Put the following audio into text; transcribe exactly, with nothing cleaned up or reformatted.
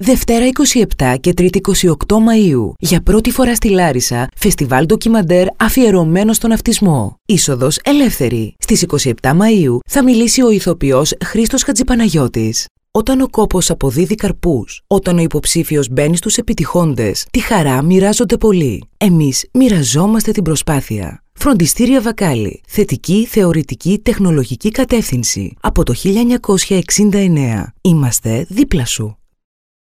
Δευτέρα είκοσι επτά και Τρίτη είκοσι οκτώ Μαΐου. Για πρώτη φορά στη Λάρισα, φεστιβάλ ντοκιμαντέρ αφιερωμένο στον αυτισμό. Είσοδος ελεύθερη. Στις είκοσι επτά Μαΐου θα μιλήσει ο ηθοποιός Χρήστος Χατζηπαναγιώτης. Όταν ο κόπος αποδίδει καρπούς, όταν ο υποψήφιος μπαίνει στους επιτυχώντες, τη χαρά μοιράζονται πολλοί. Εμείς μοιραζόμαστε την προσπάθεια. Φροντιστήρια Βακάλη. Θετική, θεωρητική, τεχνολογική κατεύθυνση. Από το χίλια εννιακόσια εξήντα εννέα. Είμαστε δίπλα σου.